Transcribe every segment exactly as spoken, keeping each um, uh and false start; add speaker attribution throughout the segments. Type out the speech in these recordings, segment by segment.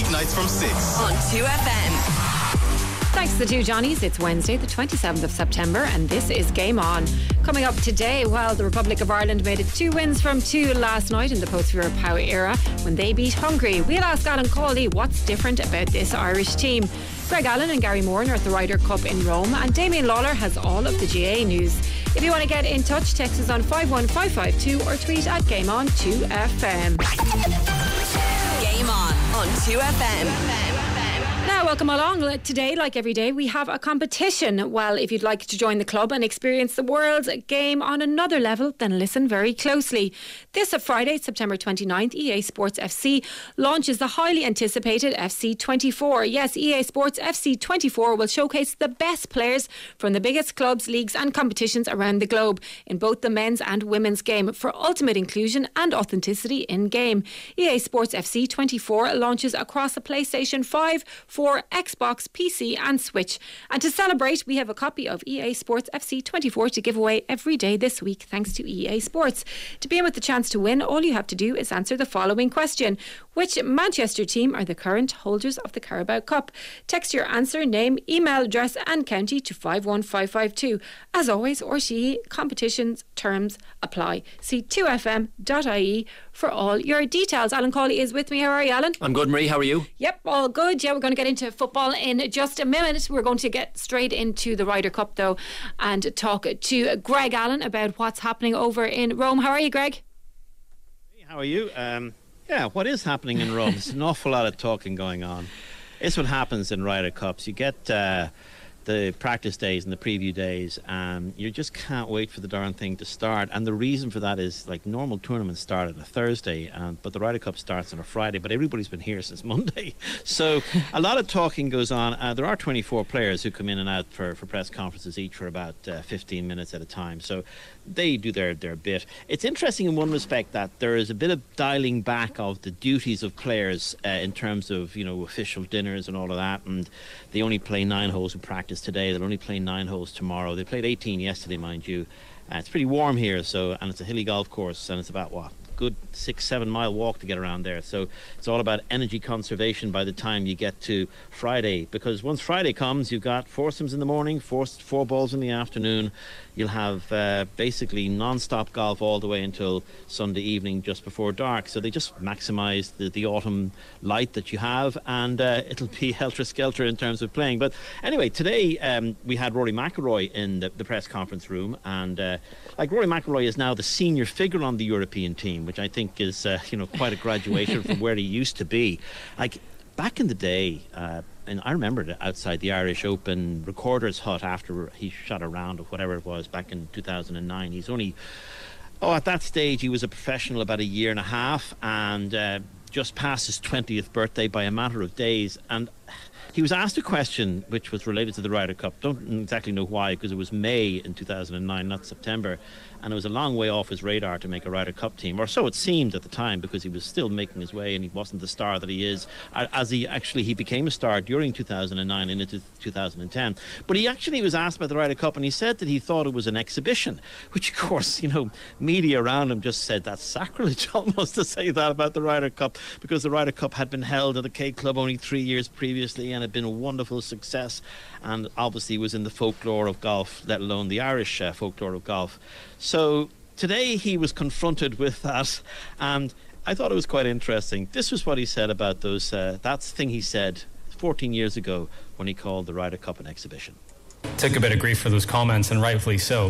Speaker 1: Weeknights from six.
Speaker 2: On two F M.
Speaker 3: Thanks to the two Johnnies. It's Wednesday, the twenty-seventh of September, and this is Game On. Coming up today, well, the Republic of Ireland made it two wins from two last night in the post-Vera Pauw era when they beat Hungary. We'll ask Alan Cawley what's different about this Irish team. Greg Allen and Gary Moran are at the Ryder Cup in Rome, and Damien Lawler has all of the G A A news. If you want to get in touch, text us on five one five five two or tweet at Game On two F M.
Speaker 2: Game On on two F M.
Speaker 3: Now, welcome along. Today, like every day, we have a competition. Well, if you'd like to join the club and experience the world's game on another level, then listen very closely. This Friday, September twenty-ninth, E A Sports F C launches the highly anticipated F C twenty-four. Yes, E A Sports F C twenty-four will showcase the best players from the biggest clubs, leagues and competitions around the globe in both the men's and women's game for ultimate inclusion and authenticity in game. E A Sports F C twenty-four launches across the PlayStation five, four, Xbox, P C and Switch. And to celebrate, we have a copy of E A Sports F C twenty-four to give away every day this week thanks to E A Sports. To be in with the chance to win, all you have to do is answer the following question. Which Manchester team are the current holders of the Carabao Cup? Text your answer, name, email address and county to five one five five two. As always, R T E competitions terms apply. See two f m dot I E for all your details. Alan Cawley is with me. How are you, Alan?
Speaker 4: I'm good, Marie. How are you?
Speaker 3: Yep, all good. Yeah, we're going to get into football in just a minute. We're going to get straight into the Ryder Cup, though, and talk to Greg Allen about what's happening over in Rome. How are you, Greg?
Speaker 5: Hey, how are you? Um, yeah, what is happening in Rome? There's an awful lot of talking going on. It's what happens in Ryder Cups. You get uh, the practice days and the preview days, and you just can't wait for the darn thing to start. And the reason for that is, like, normal tournaments start on a Thursday, and but the Ryder Cup starts on a Friday, but everybody's been here since Monday. So a lot of talking goes on. Uh, there are twenty-four players who come in and out for, for press conferences, each for about uh, fifteen minutes at a time. So they do their, their bit. It's interesting in one respect that there is a bit of dialing back of the duties of players uh, in terms of, you know, official dinners and all of that, and they only play nine holes in practice today. They'll only play nine holes tomorrow. They played eighteen yesterday, mind you. Uh, it's pretty warm here, so and it's a hilly golf course, and it's about what good six seven mile walk to get around there. So it's all about energy conservation by the time you get to Friday, because once Friday comes, you've got foursomes in the morning, four four balls in the afternoon. You'll have uh, basically non-stop golf all the way until Sunday evening just before dark. So they just maximise the, the autumn light that you have, and uh, it'll be helter-skelter in terms of playing. But anyway, today um, we had Rory McIlroy in the, the press conference room, and uh, like Rory McIlroy is now the senior figure on the European team, which I think is uh, you know quite a graduation from where he used to be. Like back in the day, uh, and I remember it outside the Irish Open Recorder's Hut after he shot a round of whatever it was back in two thousand nine. He's only, oh, at that stage he was a professional about a year and a half, and uh, just past his twentieth birthday by a matter of days. And he was asked a question which was related to the Ryder Cup. Don't exactly know why, because it was May in two thousand nine, not September. And it was a long way off his radar to make a Ryder Cup team, or so it seemed at the time, because he was still making his way and he wasn't the star that he is, as he actually he became a star during two thousand nine and into two thousand ten. But he actually was asked about the Ryder Cup, and he said that he thought it was an exhibition, which of course, you know, media around him just said that's sacrilege almost to say that about the Ryder Cup, because the Ryder Cup had been held at the K Club only three years previously and had been a wonderful success, and obviously was in the folklore of golf, let alone the Irish uh, folklore of golf. So today he was confronted with that, and I thought it was quite interesting. This was what he said about those uh, that thing he said fourteen years ago when he called the Ryder Cup an exhibition.
Speaker 6: Took a bit of grief for those comments, and rightfully so,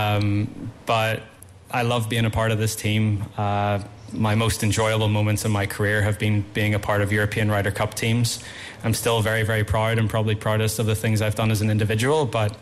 Speaker 6: um, but I love being a part of this team. uh, my most enjoyable moments in my career have been being a part of European Ryder Cup teams. I'm still very, very proud, and probably proudest of the things I've done as an individual, but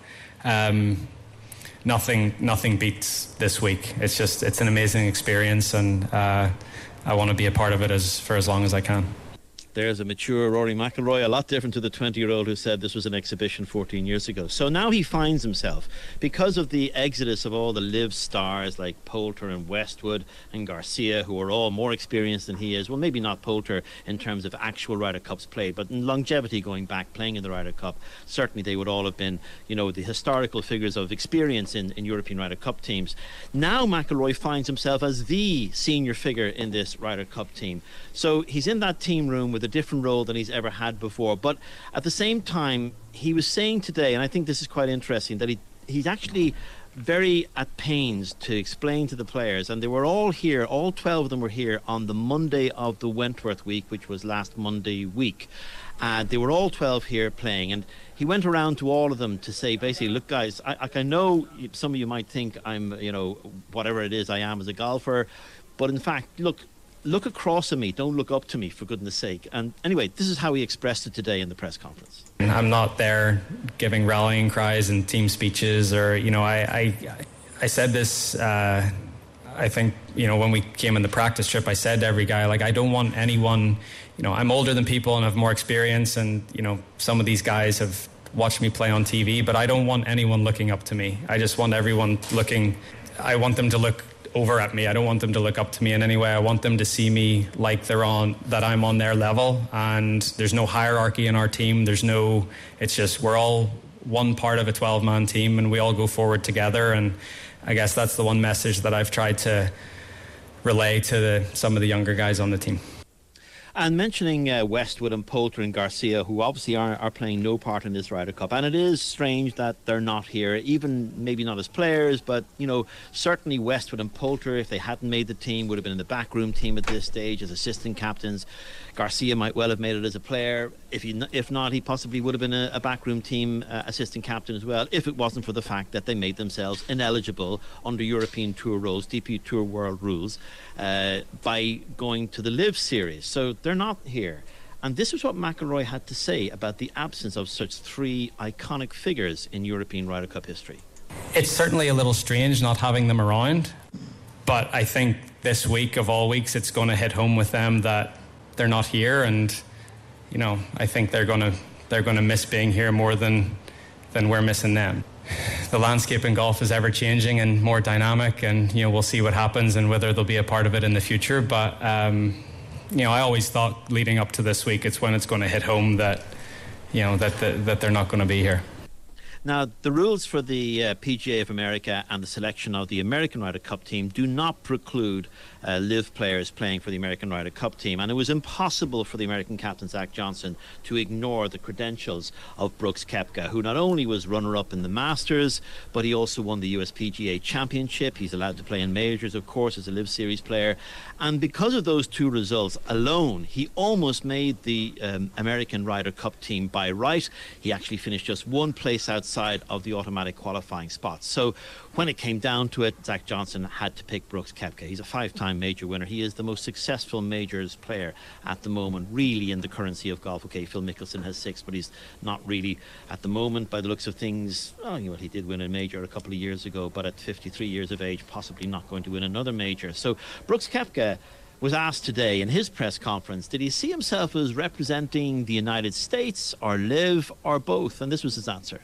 Speaker 6: um, nothing nothing beats this week. It's just, it's an amazing experience, and uh, I want to be a part of it as for as long as I can.
Speaker 5: There's a mature Rory McIlroy, a lot different to the twenty-year-old who said this was an exhibition fourteen years ago. So now he finds himself, because of the exodus of all the live stars like Poulter and Westwood and Garcia, who are all more experienced than he is. Well, maybe not Poulter in terms of actual Ryder Cups played, but in longevity going back, playing in the Ryder Cup, certainly they would all have been, you know, the historical figures of experience in, in European Ryder Cup teams. Now McIlroy finds himself as the senior figure in this Ryder Cup team. So he's in that team room with with a different role than he's ever had before. But at the same time, he was saying today, and I think this is quite interesting, that he he's actually very at pains to explain to the players, and they were all here, all twelve of them were here on the Monday of the Wentworth week, which was last Monday week. And they were all twelve here playing, and he went around to all of them to say basically, look guys, I, I know some of you might think I'm, you know, whatever it is I am as a golfer, but in fact, look, look across at me, don't look up to me, for goodness sake. And anyway, this is how he expressed it today in the press conference.
Speaker 6: I'm not there giving rallying cries and team speeches, or, you know, I I, I said this, uh, I think, you know, when we came in the practice trip, I said to every guy, like, I don't want anyone, you know, I'm older than people and have more experience, and, you know, some of these guys have watched me play on T V, but I don't want anyone looking up to me. I just want everyone looking, I want them to look over at me. I don't want them to look up to me in any way. I want them to see me like they're on, that I'm on their level, and there's no hierarchy in our team. There's no, it's just, we're all one part of a twelve man team, and we all go forward together. And I guess that's the one message that I've tried to relay to the, some of the younger guys on the team.
Speaker 5: And mentioning uh, Westwood and Poulter and Garcia, who obviously are, are playing no part in this Ryder Cup, and it is strange that they're not here, even maybe not as players, but, you know, certainly Westwood and Poulter, if they hadn't made the team, would have been in the backroom team at this stage as assistant captains. Garcia might well have made it as a player. If he, if not, he possibly would have been a, a backroom team uh, assistant captain as well, if it wasn't for the fact that they made themselves ineligible under European Tour rules, D P Tour World rules, uh, by going to the Live Series. So they're not here. And this is what McIlroy had to say about the absence of such three iconic figures in European Ryder Cup history.
Speaker 6: It's certainly a little strange not having them around, but I think this week of all weeks, it's going to hit home with them that they're not here, and, you know, I think they're going to they're going to miss being here more than than we're missing them. The landscape in golf is ever changing and more dynamic, and, you know, we'll see what happens and whether they'll be a part of it in the future. But um, you know, I always thought leading up to this week, it's when it's going to hit home that, you know, that the, that they're not going to be here.
Speaker 5: Now, the rules for the uh, P G A of America and the selection of the American Ryder Cup team do not preclude uh, Live players playing for the American Ryder Cup team, and it was impossible for the American captain Zach Johnson to ignore the credentials of Brooks Koepka, who not only was runner-up in the Masters, but he also won the U S P G A Championship. He's allowed to play in majors, of course, as a Live Series player, and because of those two results alone, he almost made the um, American Ryder Cup team by right. He actually finished just one place outside side of the automatic qualifying spots. So when it came down to it, Zach Johnson had to pick Brooks Koepka. He's a five-time major winner. He is the most successful majors player at the moment, really, in the currency of golf. Okay, Phil Mickelson has six, but he's not really at the moment, by the looks of things. Oh, you know, he did win a major a couple of years ago, but at fifty-three years of age, possibly not going to win another major. So Brooks Koepka was asked today in his press conference, did he see himself as representing the United States or Live or both? And this was his answer.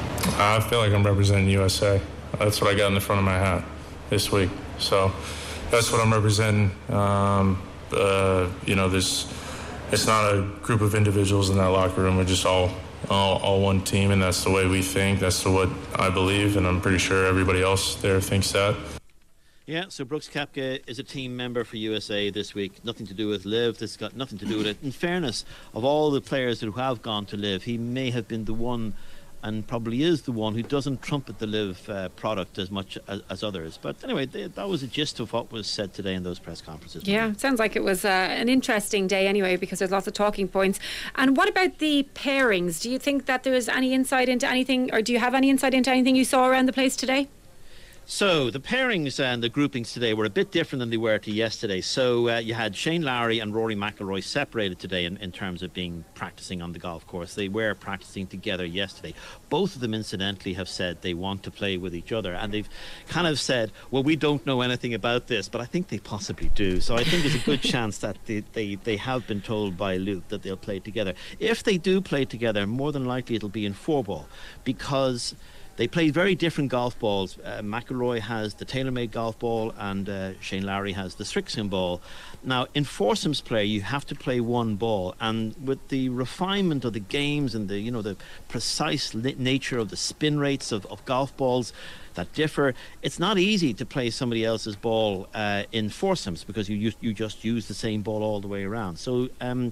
Speaker 1: I feel like I'm representing U S A. That's what I got in the front of my hat this week. So that's what I'm representing. Um, uh, you know, this it's not a group of individuals in that locker room. We're just all, all all one team, and that's the way we think. That's the, what I believe, and I'm pretty sure everybody else there thinks that.
Speaker 5: Yeah, so Brooks Koepka is a team member for U S A this week. Nothing to do with Live. This has got nothing to do with it. In fairness, of all the players who have gone to Live, he may have been the one, and probably is the one, who doesn't trumpet the Live uh, product as much as, as others. But anyway, they, that was a gist of what was said today in those press conferences.
Speaker 3: Yeah, it sounds like it was uh, an interesting day anyway, because there's lots of talking points. And what about the pairings? Do you think that there is any insight into anything, or do you have any insight into anything you saw around the place today?
Speaker 5: So the pairings and the groupings today were a bit different than they were to yesterday. So uh, you had Shane Lowry and Rory McIlroy separated today in, in terms of being practicing on the golf course. They were practicing together yesterday. Both of them, incidentally, have said they want to play with each other, and they've kind of said, well, we don't know anything about this, but I think they possibly do. So I think there's a good chance that they, they, they have been told by Luke that they'll play together. If they do play together, more than likely it'll be in four ball, because they play very different golf balls. Uh, McIlroy has the TaylorMade golf ball, and uh, Shane Lowry has the Srixon ball. Now, in foursomes play, you have to play one ball, and with the refinement of the games and the, you know, the precise nature of the spin rates of, of golf balls that differ, it's not easy to play somebody else's ball uh, in foursomes, because you you just use the same ball all the way around. So. Um,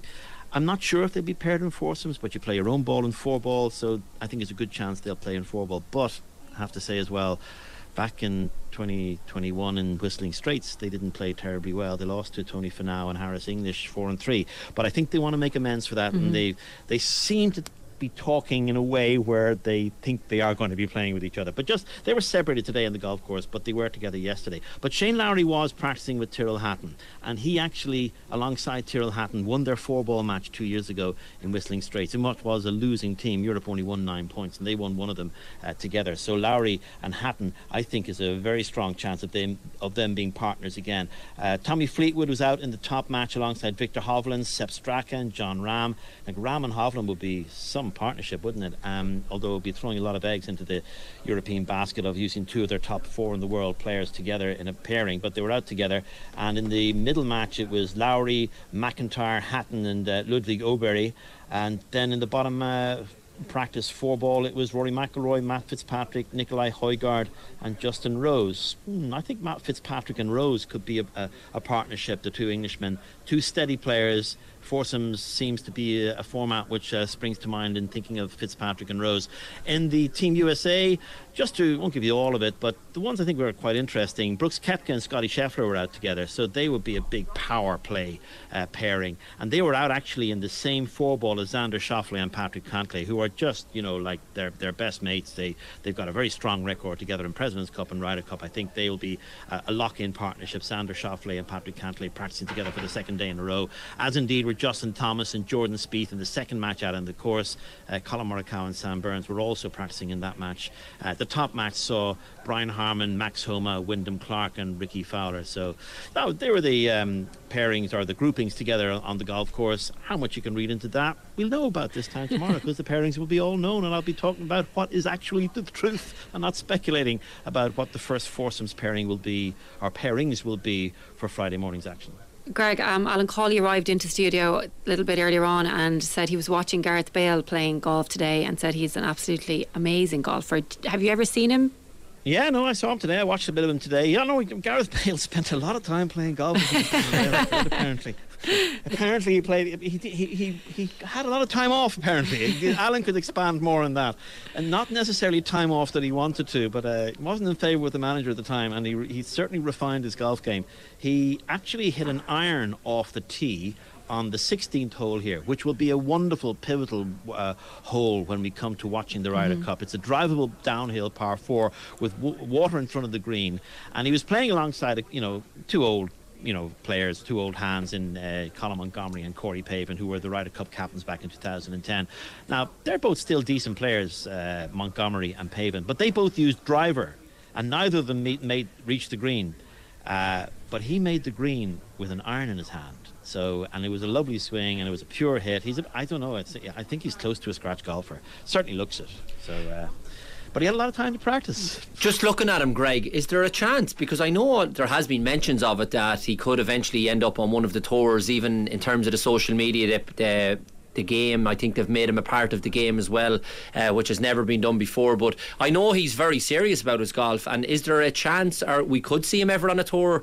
Speaker 5: I'm not sure if they'll be paired in foursomes, but you play your own ball in four ball, so I think there's a good chance they'll play in four ball. But I have to say as well, back in twenty twenty-one in Whistling Straits, they didn't play terribly well. They lost to Tony Finau and Harris English four and three. But I think they want to make amends for that, mm-hmm. and they they seem to be talking in a way where they think they are going to be playing with each other. But just, they were separated today on the golf course, but they were together yesterday. But Shane Lowry was practicing with Tyrrell Hatton, and he actually, alongside Tyrrell Hatton, won their four-ball match two years ago in Whistling Straits in what was a losing team. Europe only won nine points, and they won one of them uh, together. So Lowry and Hatton, I think, is a very strong chance of them of them being partners again. Uh, Tommy Fleetwood was out in the top match alongside Victor Hovland, Sepp Straka, John Rahm. Like Rahm and Hovland would be some partnership, wouldn't it? Um, although it would be throwing a lot of eggs into the European basket of using two of their top four in the world players together in a pairing, but they were out together. And in the middle match it was Lowry, McIntyre, Hatton and uh, Ludwig Åberg, and then in the bottom uh, practice four ball it was Rory McIlroy, Matt Fitzpatrick, Nicolai Højgaard and Justin Rose. hmm, I think Matt Fitzpatrick and Rose could be a, a, a partnership, the two Englishmen, two steady players. Foursomes seems to be a, a format which uh, springs to mind in thinking of Fitzpatrick and Rose. In the Team U S A, just to, won't give you all of it, but the ones I think were quite interesting, Brooks Koepka and Scotty Scheffler were out together, so they would be a big power play uh, pairing. And they were out actually in the same four ball as Xander Schauffele and Patrick Cantlay, who are just, you know, like their their best mates. They, they've got a very strong record together in President's Cup and Ryder Cup. I think they will be uh, a lock-in partnership, Xander Schauffele and Patrick Cantlay practicing together for the second day in a row, as indeed were Justin Thomas and Jordan Spieth in the second match out on the course. uh, Colin Morikawa and Sam Burns were also practicing in that match. Uh, the top match saw Brian Harman, Max Homa, Wyndham Clark and Ricky Fowler. So no, they were the um, pairings or the groupings together on the golf course. How much you can read into that, we'll know about this time tomorrow, because the pairings will be all known, and I'll be talking about what is actually the truth and not speculating about what the first foursomes pairing will be, or pairings will be, for Friday morning's action.
Speaker 3: Greg, um, Alan Cawley arrived into studio a little bit earlier on and said he was watching Gareth Bale playing golf today and said he's an absolutely amazing golfer. Have you ever seen him?
Speaker 5: Yeah, no, I saw him today. I watched a bit of him today. Yeah, no, Gareth Bale spent a lot of time playing golf apparently. Apparently he played he, he he he had a lot of time off apparently. Alan could expand more on that, and not necessarily time off that he wanted to, but uh, he wasn't in favour with the manager at the time, and he he certainly refined his golf game. He actually hit an iron off the tee on the sixteenth hole here, which will be a wonderful pivotal uh, hole when we come to watching the Ryder mm-hmm. Cup. It's a drivable downhill par four with w- water in front of the green, and he was playing alongside, you know, two old you know players, two old hands in uh, Colin Montgomery and Corey Pavin, who were the Ryder Cup captains back in two thousand ten. Now they're both still decent players, uh, Montgomery and Pavin, but they both used driver, and neither of them made, made reached the green. Uh, but he made the green with an iron in his hand. So, and it was a lovely swing, and it was a pure hit. He's, a, I don't know. It's, I think he's close to a scratch golfer. Certainly looks it. So, uh, but he had a lot of time to practice.
Speaker 4: Just looking at him, Greg, is there a chance? Because I know there has been mentions of it that he could eventually end up on one of the tours, even in terms of the social media, the, the, the game. I think they've made him a part of the game as well, uh, which has never been done before. But I know he's very serious about his golf. And is there a chance, or we could see him ever on a tour?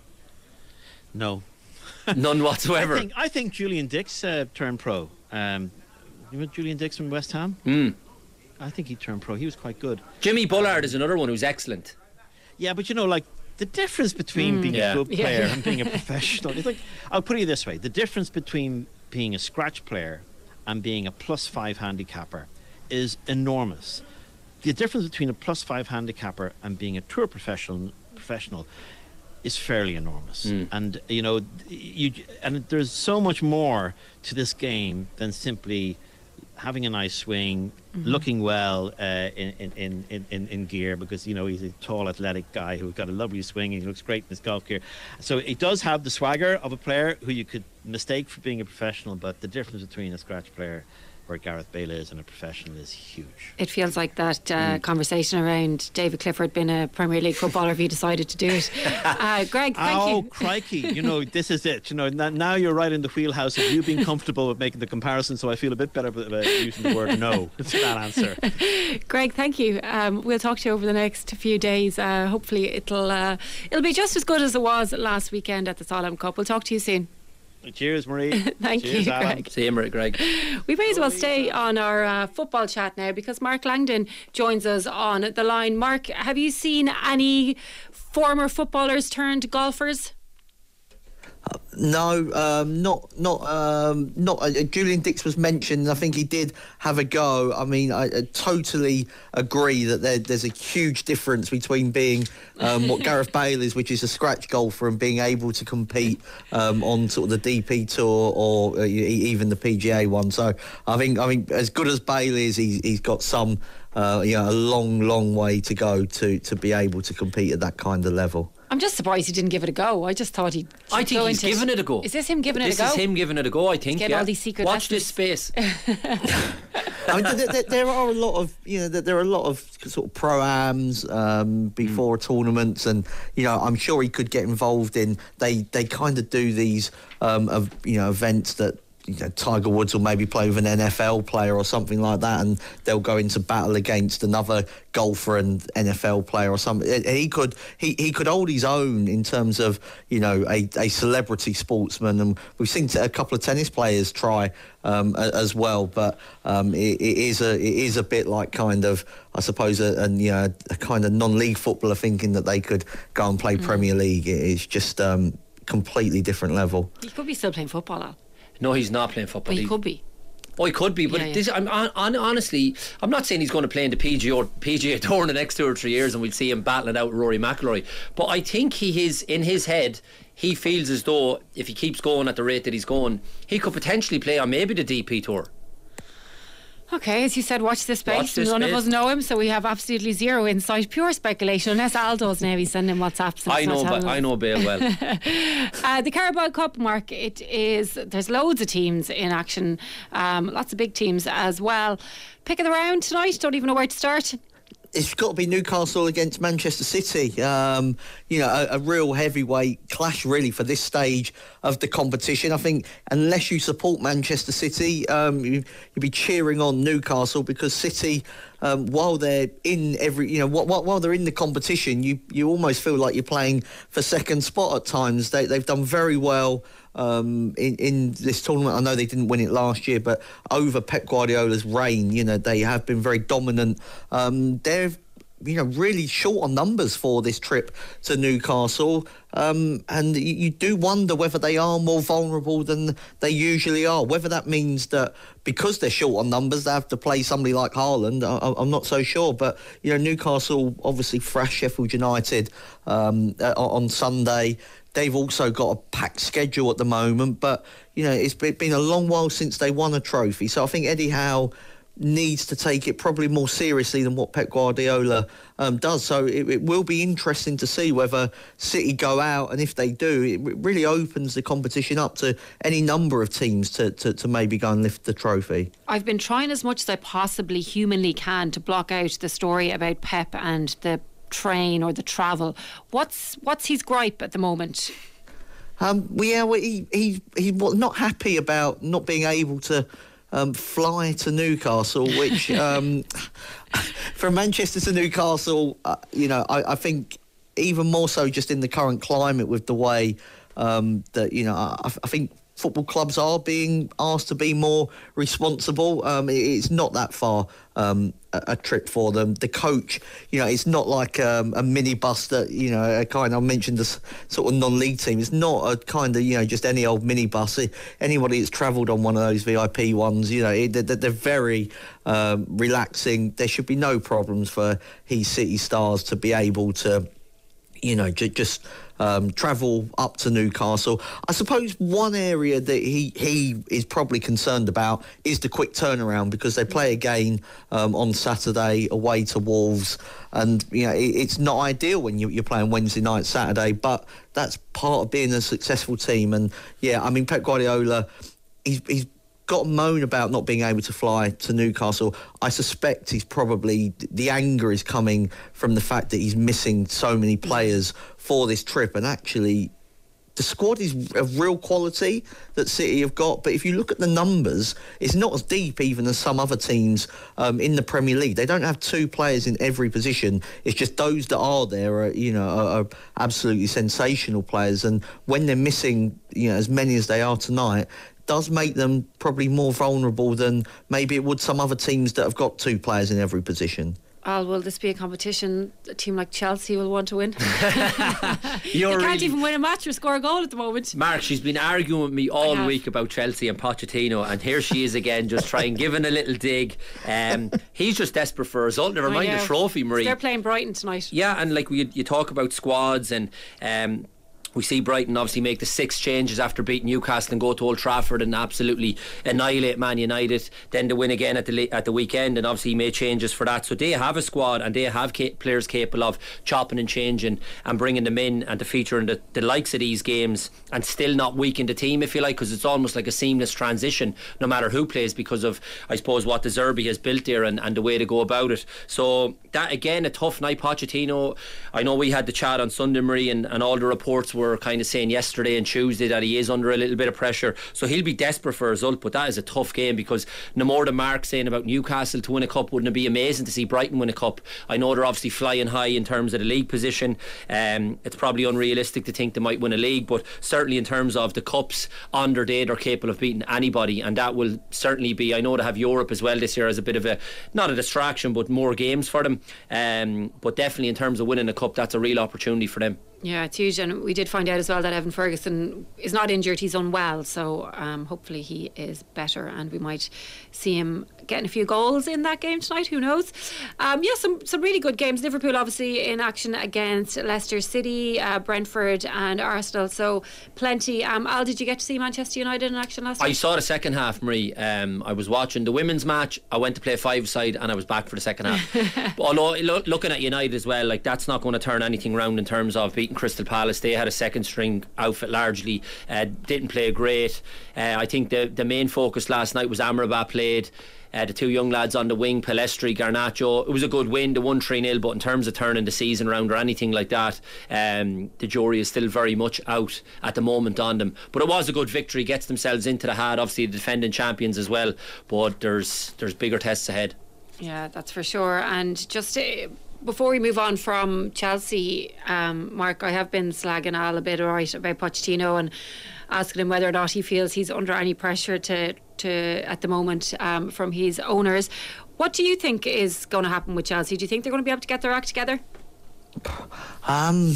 Speaker 5: No.
Speaker 4: None whatsoever.
Speaker 5: I think, I think Julian Dix uh, turned pro. Um, you know Julian Dix from West Ham?
Speaker 4: Mm.
Speaker 5: I think he turned pro. He was quite good.
Speaker 4: Jimmy Bullard um, is another one who's excellent.
Speaker 5: Yeah, but you know, like the difference between mm. being yeah. a good player yeah. and being a professional. It's like, I'll put it this way: the difference between being a scratch player and being a plus five handicapper is enormous. The difference between a plus five handicapper and being a tour professional professional. is fairly enormous. Mm. And you know you and there's so much more to this game than simply having a nice swing, mm-hmm. looking well uh, in, in, in, in, in gear, because you know he's a tall athletic guy who's got a lovely swing and he looks great in his golf gear. So it does have the swagger of a player who you could mistake for being a professional, but the difference between a scratch player where Gareth Bale is and a professional is huge.
Speaker 3: It feels like that uh, mm. conversation around David Clifford being a Premier League footballer if he decided to do it. Uh, Greg, thank
Speaker 5: oh,
Speaker 3: you.
Speaker 5: Oh, crikey. You know, this is it. You know, now you're right in the wheelhouse of you being comfortable with making the comparison, so I feel a bit better about using the word no. It's that answer.
Speaker 3: Greg, thank you. Um, we'll talk to you over the next few days. Uh, hopefully it'll uh, it'll be just as good as it was last weekend at the Solheim Cup. We'll talk to you soon.
Speaker 5: Cheers, Marie.
Speaker 3: Thank
Speaker 5: Cheers,
Speaker 3: you,
Speaker 5: Alan.
Speaker 3: Greg.
Speaker 4: See you, Greg.
Speaker 3: We may as well stay on our uh, football chat now because Mark Langdon joins us on the line. Mark, have you seen any former footballers turned golfers?
Speaker 7: Uh, no, um, not not um, not. Uh, Julian Dix was mentioned. I think he did have a go. I mean, I, I totally agree that there, there's a huge difference between being um, what Gareth Bale is, which is a scratch golfer, and being able to compete um, on sort of the D P Tour or uh, even the P G A one. So I think I think as good as Bale is, he's, he's got some uh, you know a long, long way to go to to be able to compete at that kind of level.
Speaker 3: I'm just surprised he didn't give it a go. I just thought he'd
Speaker 4: I think
Speaker 3: go
Speaker 4: he's
Speaker 3: into
Speaker 4: given it a go.
Speaker 3: Is this him giving
Speaker 4: this
Speaker 3: it a go?
Speaker 4: This is him giving it a go, I think.
Speaker 3: Get
Speaker 4: yeah.
Speaker 3: all these secret
Speaker 4: Watch
Speaker 3: lessons.
Speaker 4: this space.
Speaker 7: I mean, there, there, there are a lot of, you know, there, there are a lot of sort of pro-ams um, before mm. tournaments, and you know, I'm sure he could get involved in. They they kind of do these, um, of, you know, events that. You know, Tiger Woods will maybe play with an N F L player or something like that, and they'll go into battle against another golfer and N F L player or something. He could he, he could hold his own in terms of, you know, a, a celebrity sportsman, and we've seen a couple of tennis players try um, as well. But um, it, it is a it is a bit like kind of, I suppose, a, a, you know, a kind of non-league footballer thinking that they could go and play mm. Premier League. It's just um, completely different level.
Speaker 3: He could be still playing football, Al.
Speaker 4: No, he's not playing football.
Speaker 3: But he, he could be.
Speaker 4: Oh, he could be, but
Speaker 3: yeah, yeah.
Speaker 4: This, I'm on, honestly, I'm not saying he's going to play in the P G A or P G A Tour in the next two or three years, and we'll see him battling out with Rory McIlroy. But I think he is in his head. He feels as though if he keeps going at the rate that he's going, he could potentially play on maybe the D P Tour.
Speaker 3: Okay, as you said, watch this space.
Speaker 4: Watch this
Speaker 3: None
Speaker 4: space.
Speaker 3: of us know him, so we have absolutely zero insight. Pure speculation, unless Al does now. He's sending WhatsApps. And
Speaker 4: I know, but I know Bale well.
Speaker 3: uh, the Carabao Cup, Mark, it is. There's loads of teams in action, um, lots of big teams as well. Pick of the round tonight. Don't even know where to start.
Speaker 7: It's got to be Newcastle against Manchester City. Um, you know, a, a real heavyweight clash, really, for this stage of the competition. I think unless you support Manchester City, um, you, you'd be cheering on Newcastle, because City, um, while they're in every, you know, while, while they're in the competition, you you almost feel like you're playing for second spot at times. They, they've done very well. Um, in, in this tournament. I know they didn't win it last year, but over Pep Guardiola's reign, you know, they have been very dominant. Um, they're, you know, really short on numbers for this trip to Newcastle. Um, and you, you do wonder whether they are more vulnerable than they usually are. Whether that means that because they're short on numbers, they have to play somebody like Haaland, I, I'm not so sure. But, you know, Newcastle obviously thrash Sheffield United um, on Sunday. They've also got a packed schedule at the moment, but, you know, it's been a long while since they won a trophy. So I think Eddie Howe needs to take it probably more seriously than what Pep Guardiola um, does. So it, it will be interesting to see whether City go out, and if they do, it really opens the competition up to any number of teams to, to, to maybe go and lift the trophy.
Speaker 3: I've been trying as much as I possibly humanly can to block out the story about Pep and the train or the travel. What's what's his gripe at the moment?
Speaker 7: Um, well, yeah, well, he, he, he's not happy about not being able to Um, fly to Newcastle, which um, from Manchester to Newcastle, uh, you know, I, I think even more so just in the current climate with the way um, that, you know, I, I think football clubs are being asked to be more responsible. Um, it, it's not that far um, a, a trip for them. The coach, you know, it's not like um, a minibus that, you know, a kind of, I mentioned this sort of non-league team. It's not a kind of, you know, just any old minibus. Anybody that's travelled on one of those V I P ones, you know, it, they're, they're very um, relaxing. There should be no problems for his City stars to be able to, you know, j- just um, travel up to Newcastle. I suppose one area that he, he is probably concerned about is the quick turnaround, because they play again um, on Saturday away to Wolves, and you know it, it's not ideal when you, you're playing Wednesday night, Saturday, but that's part of being a successful team. And yeah, I mean, Pep Guardiola, he's, he's got to moan about not being able to fly to Newcastle. I suspect he's probably, the anger is coming from the fact that he's missing so many players for this trip, and actually the squad is of real quality that City have got, but if you look at the numbers, it's not as deep even as some other teams um, in the Premier League. They don't have two players in every position. It's just those that are there are, you know, are, are absolutely sensational players. And when they're missing, you know, as many as they are tonight, does make them probably more vulnerable than maybe it would some other teams that have got two players in every position.
Speaker 3: Al, will this be a competition a team like Chelsea will want to win?
Speaker 4: You're
Speaker 3: they can't
Speaker 4: really...
Speaker 3: even win a match or score a goal at the moment.
Speaker 4: Mark, she's been arguing with me all week about Chelsea and Pochettino, and here she is again, just trying, giving a little dig. Um, he's just desperate for a result. Never mind the trophy, Marie.
Speaker 3: They're playing Brighton tonight.
Speaker 4: Yeah, and like we, you talk about squads, and um, we see Brighton obviously make the six changes after beating Newcastle and go to Old Trafford and absolutely annihilate Man United, then to win again at the at the weekend, and obviously he made changes for that. So they have a squad and they have ca- players capable of chopping and changing and bringing them in and to feature in the, the likes of these games and still not weaken the team, if you like, because it's almost like a seamless transition no matter who plays, because of, I suppose, what De Zerbi has built there and, and the way to go about it. So that again, a tough night. Pochettino, I know we had the chat on Sunday, Marie, and, and all the reports were kind of saying yesterday and Tuesday that he is under a little bit of pressure, so he'll be desperate for a result. But that is a tough game, because no more than Mark saying about Newcastle to win a cup, wouldn't it be amazing to see Brighton win a cup? I know they're obviously flying high in terms of the league position. Um, it's probably unrealistic to think they might win a league, but certainly in terms of the cups on their day, they're capable of beating anybody, and that will certainly be, I know they have Europe as well this year as a bit of a, not a distraction, but more games for them, um, but definitely in terms of winning a cup, that's a real opportunity for them.
Speaker 3: Yeah, it's huge, and we did find out as well that Evan Ferguson is not injured, he's unwell, so um, hopefully he is better and we might see him getting a few goals in that game tonight, who knows. Um, yeah, some, some really good games. Liverpool obviously in action against Leicester City, uh, Brentford and Arsenal, so plenty. Um, Al, did you get to see Manchester United in action last night?
Speaker 4: I saw the second half, Marie. Um, I was watching the women's match, I went to play five side and I was back for the second half. Although lo- looking at United as well, like that's not going to turn anything around in terms of beating Crystal Palace. They had a second string outfit largely, uh, didn't play great. uh, I think the, the main focus last night was Amrabat played, uh, the two young lads on the wing, Palestri, Garnacho. It was a good win, the one three nil, but in terms of turning the season around or anything like that, um, the jury is still very much out at the moment on them. But it was a good victory, gets themselves into the hat, obviously the defending champions as well, but there's there's bigger tests ahead.
Speaker 3: Yeah, that's for sure. And just uh, before we move on from Chelsea, um, Mark, I have been slagging Al a bit right about Pochettino and asking him whether or not he feels he's under any pressure to, to at the moment um, from his owners. What do you think is going to happen with Chelsea? Do you think they're going to be able to get their act together?
Speaker 7: Um,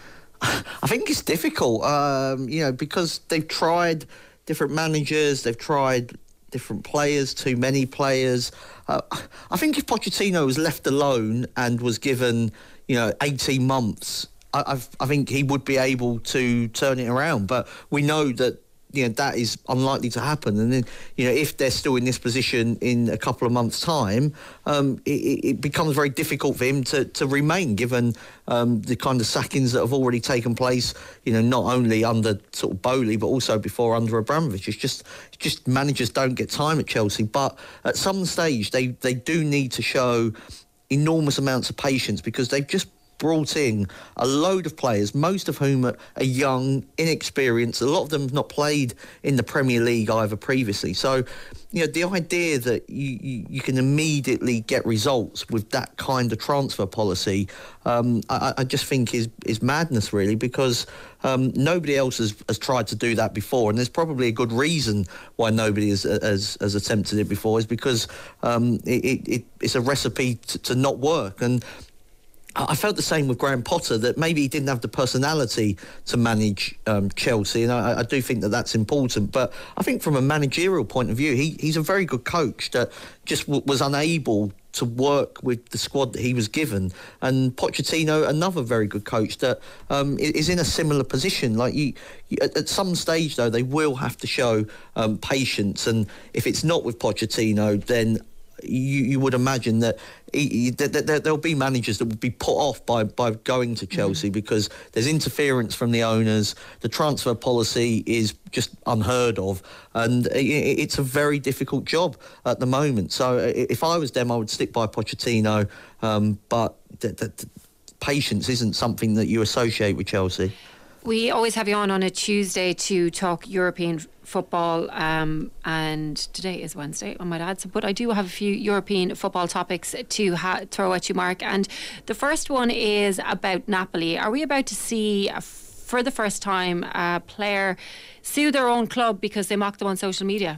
Speaker 7: I think it's difficult, um, you know, because they've tried different managers, they've tried different players, too many players. Uh, I think if Pochettino was left alone and was given, you know, eighteen months, I, I've, I think he would be able to turn it around. But we know that, you know, that is unlikely to happen. And then, you know, if they're still in this position in a couple of months' time, um, it, it becomes very difficult for him to, to remain, given um, the kind of sackings that have already taken place, you know, not only under sort of Bowley, but also before under Abramovich. It's just, it's just managers don't get time at Chelsea. But at some stage, they, they do need to show enormous amounts of patience, because they've just brought in a load of players, most of whom are, are young, inexperienced. A lot of them have not played in the Premier League either previously. So, you know, the idea that you, you, you can immediately get results with that kind of transfer policy, um, I, I just think is is madness, really, because um, nobody else has, has tried to do that before, and there's probably a good reason why nobody has has, has attempted it before, is because um, it, it, it's a recipe to, to not work. And I felt the same with Graham Potter, that maybe he didn't have the personality to manage um, Chelsea, and I, I do think that that's important. But I think from a managerial point of view, he, he's a very good coach that just w- was unable to work with the squad that he was given. And Pochettino, another very good coach that um, is in a similar position. Like you, you, at some stage, though, they will have to show um, patience, and if it's not with Pochettino, then You, you would imagine that, he, he, that, that there'll be managers that would be put off by, by going to Chelsea, mm-hmm. because there's interference from the owners. The transfer policy is just unheard of, and it, it's a very difficult job at the moment. So if I was them, I would stick by Pochettino, um, but th- th- th- patience isn't something that you associate with Chelsea.
Speaker 3: We always have you on on a Tuesday to talk European football, um, and today is Wednesday, I might add. So, but I do have a few European football topics to ha- throw at you, Mark. And the first one is about Napoli. Are we about to see, a, for the first time, a player sue their own club because they mocked them on social media?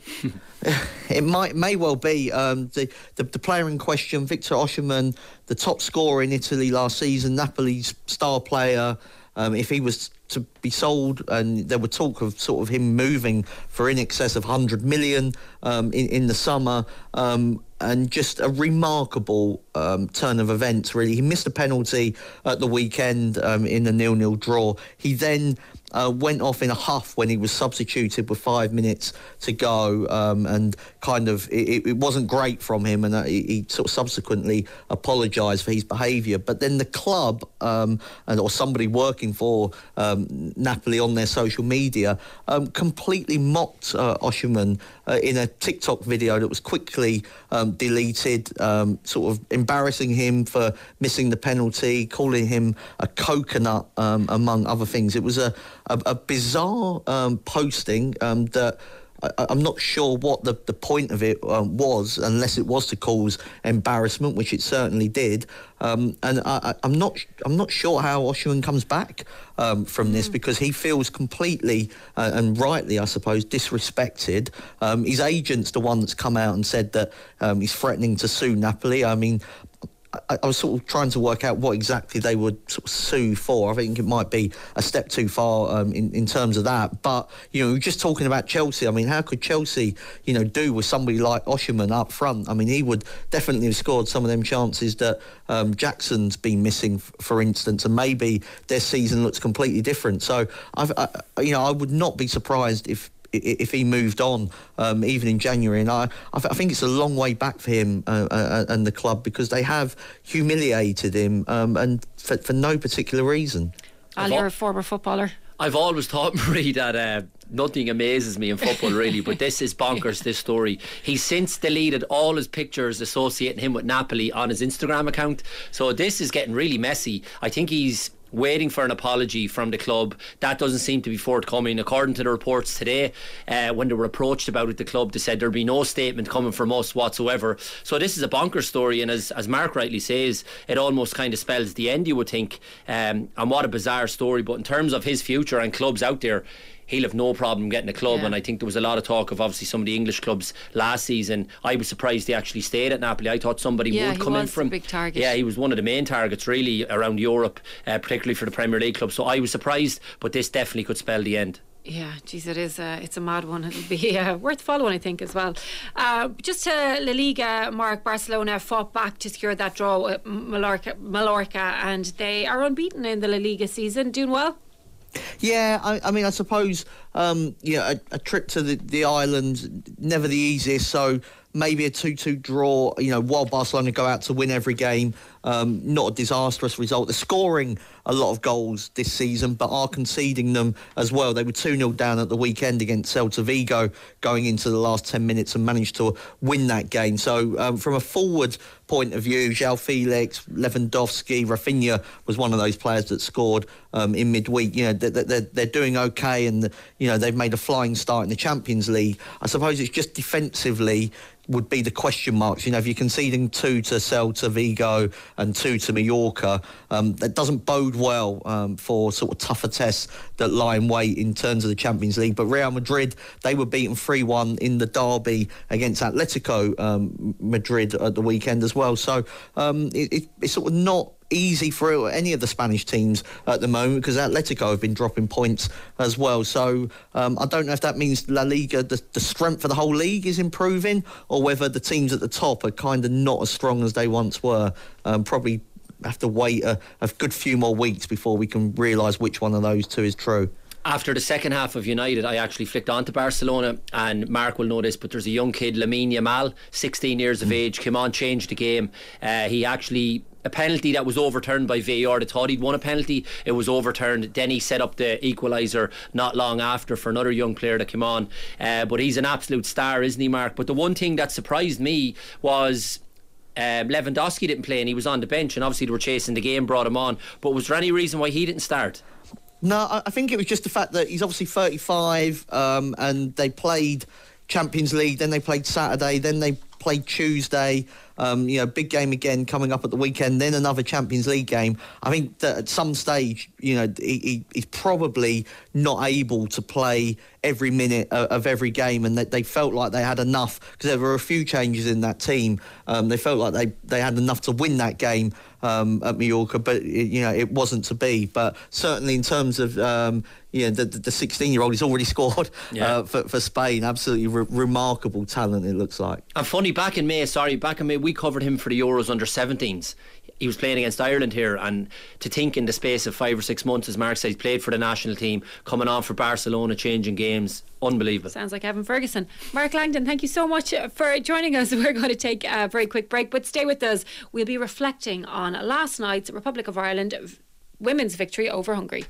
Speaker 7: It might may well be. Um, the, the the player in question, Victor Osimhen, the top scorer in Italy last season, Napoli's star player. Um, if he was to be sold, and there were talk of sort of him moving for in excess of one hundred million um, in, in the summer, um, and just a remarkable um, turn of events, really. He missed a penalty at the weekend um, in a nil-nil draw. He then uh, went off in a huff when he was substituted with five minutes to go, um, and kind of it, it wasn't great from him, and uh, he, he sort of subsequently apologised for his behaviour. But then the club um, and or somebody working for um, Napoli on their social media um, completely mocked uh, Osimhen uh, in a TikTok video that was quickly um, deleted, um, sort of embarrassing him for missing the penalty, calling him a coconut, um, among other things. It was a, a, a bizarre um, posting um, that I, I'm not sure what the, the point of it um, was, unless it was to cause embarrassment, which it certainly did. Um, and I, I, I'm not I'm not sure how Osimhen comes back um, from this, because he feels completely uh, and rightly, I suppose, disrespected. Um, his agent's the one that's come out and said that um, he's threatening to sue Napoli. I mean, I, I was sort of trying to work out what exactly they would sort of sue for. I think it might be a step too far um, in, in terms of that. But, you know, just talking about Chelsea, I mean, how could Chelsea, you know, do with somebody like Osimhen up front? I mean, he would definitely have scored some of them chances that um, Jackson's been missing, f- for instance, and maybe their season looks completely different. So, I've, I, you know, I would not be surprised if if he moved on, um, even in January. And I, I think it's a long way back for him uh, uh, and the club, because they have humiliated him, um, and for, for no particular reason.
Speaker 3: Al, you're a former footballer.
Speaker 4: I've always thought, Marie, that uh, nothing amazes me in football, really, but this is bonkers, this story. He's since deleted all his pictures associating him with Napoli on his Instagram account. So this is getting really messy. I think he's waiting for an apology from the club. That doesn't seem to be forthcoming. According to the reports today, uh, when they were approached about it, the club, they said there'd be no statement coming from us whatsoever. So this is a bonkers story, and as, as Mark rightly says, it almost kind of spells the end, you would think. Um, and what a bizarre story. But in terms of his future and clubs out there, he'll have no problem getting a club. Yeah. And I think there was a lot of talk of obviously some of the English clubs last season. I was surprised he actually stayed at Napoli. I thought somebody
Speaker 3: yeah,
Speaker 4: would come in from.
Speaker 3: Yeah, he was a big target.
Speaker 4: Yeah, he was one of the main targets really around Europe, uh, particularly for the Premier League clubs. So I was surprised, but this definitely could spell the end.
Speaker 3: Yeah, geez, it is. Uh, it's a mad one. It'll be uh, worth following, I think, as well. Uh, just to La Liga, Mark, Barcelona fought back to secure that draw with Mallorca, Mallorca, and they are unbeaten in the La Liga season, doing well.
Speaker 7: Yeah, I, I mean, I suppose, um, you know, a, a trip to the, the island, never the easiest, so maybe a two-two draw, you know, while Barcelona go out to win every game, um, not a disastrous result. They're scoring a lot of goals this season, but are conceding them as well. They were two-nil down at the weekend against Celta Vigo going into the last ten minutes and managed to win that game. So um, from a forward point of view, João Felix, Lewandowski, Rafinha was one of those players that scored um, in midweek. You know, they're, they're, they're doing okay, and, you know, they've made a flying start in the Champions League. I suppose it's just defensively would be the question marks. You know, if you're conceding two to Celta Vigo and two to Mallorca, um, that doesn't bode well um, for sort of tougher tests that lie in wait in terms of the Champions League. But Real Madrid, they were beaten three one in the derby against Atletico um, Madrid at the weekend as well. So um, it, it, it's sort of not easy for any of the Spanish teams at the moment, because Atletico have been dropping points as well. So um, I don't know if that means La Liga, the, the strength for the whole league is improving, or whether the teams at the top are kind of not as strong as they once were. Um, probably have to wait a, a good few more weeks before we can realise which one of those two is true.
Speaker 4: After the second half of United, I actually flicked on to Barcelona, and Mark will know this, but there's a young kid, Lamine Yamal, sixteen years of age, came on, changed the game. Uh, he actually... A penalty that was overturned by V A R. They thought he'd won a penalty. It was overturned. Then he set up the equaliser not long after for another young player that came on. Uh, but he's an absolute star, isn't he, Mark? But the one thing that surprised me was um, Lewandowski didn't play, and he was on the bench, and obviously they were chasing the game, brought him on. But was there any reason why he didn't start?
Speaker 7: No, I, I think it was just the fact that he's obviously thirty-five, um, and they played Champions League, then they played Saturday, then they played Tuesday. Um, you know, big game again coming up at the weekend, then another Champions League game. I think that at some stage, you know, he, he, he's probably not able to play every minute of, of every game, and that they felt like they had enough, because there were a few changes in that team. Um, they felt like they, they had enough to win that game um, at Mallorca, but, it, you know, it wasn't to be. But certainly in terms of, um, you know, the, the sixteen-year-old, he's already scored yeah. uh, for, for Spain. Absolutely re- remarkable talent, it looks like.
Speaker 4: And funny, back in May, sorry, back in May, we covered him for the Euros under seventeens. He was playing against Ireland here, and to think in the space of five or six months, as Mark said, he's played for the national team, coming on for Barcelona, changing games. Unbelievable.
Speaker 3: Sounds like Evan Ferguson. Mark Langdon, thank you so much for joining us. We're going to take a very quick break, but stay with us. We'll be reflecting on last night's Republic of Ireland women's victory over Hungary.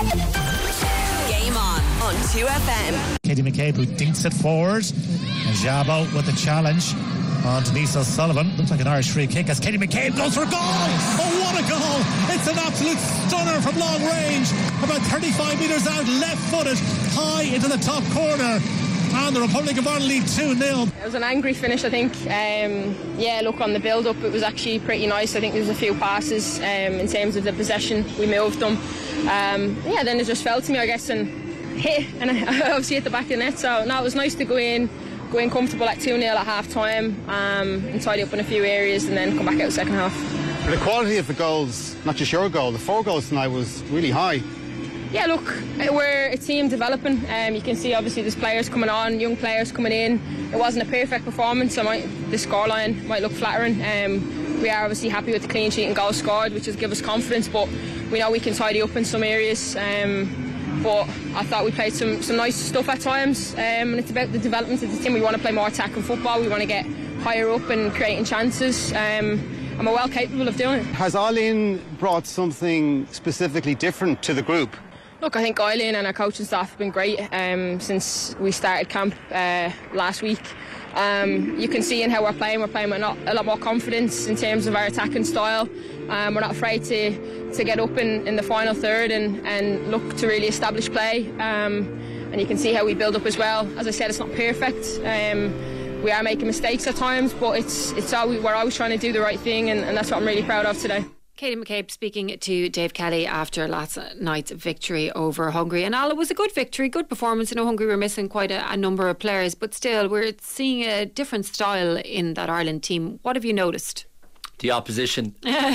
Speaker 2: Game on on two F M.
Speaker 8: Katie McCabe, who dinks it forward, and Jab out with the challenge on Denise O'Sullivan. Looks like an Irish free kick as Katie McCabe goes for a goal. Oh, what a goal! It's an absolute stunner from long range, about thirty-five metres out, left-footed, high into the top corner. And the Republic of Ireland lead two nil.
Speaker 9: It was an angry finish, I think. Um, yeah, look, on the build-up, it was actually pretty nice. I think there was a few passes um, in terms of the possession. We moved them. Um, yeah, then it just fell to me, I guess, and hit, and I obviously hit the back of the net. So, no, it was nice to go in, go in comfortable at two nil at half-time, um, and tidy up in a few areas, and then come back out the second half.
Speaker 10: The quality of the goals, not just your goal, the four goals tonight was really high.
Speaker 9: Yeah, look, we're a team developing. Um, you can see obviously there's players coming on, young players coming in. It wasn't a perfect performance, so might, the scoreline might look flattering. Um, we are obviously happy with the clean sheet and goals scored, which has given us confidence, but we know we can tidy up in some areas. Um, but I thought we played some, some nice stuff at times, um, and it's about the development of the team. We want to play more attacking football, we want to get higher up and creating chances. Um, and we're well capable of doing it.
Speaker 10: Has Eileen brought something specifically different to the group?
Speaker 9: Look, I think Eileen and our coaching staff have been great um, since we started camp uh, last week. Um, you can see in how we're playing, we're playing with a lot more confidence in terms of our attacking style. Um, we're not afraid to, to get up in, in the final third and, and look to really establish play. Um, and you can see how we build up as well. As I said, it's not perfect. Um, we are making mistakes at times, but it's, it's all, we're always trying to do the right thing, and, and that's what I'm really proud of today.
Speaker 3: Katie McCabe speaking to Dave Kelly after last night's victory over Hungary. And Al, it was a good victory, good performance. I know Hungary were missing quite a, a number of players, but still we're seeing a different style in that Ireland team. What have you noticed?
Speaker 4: The opposition.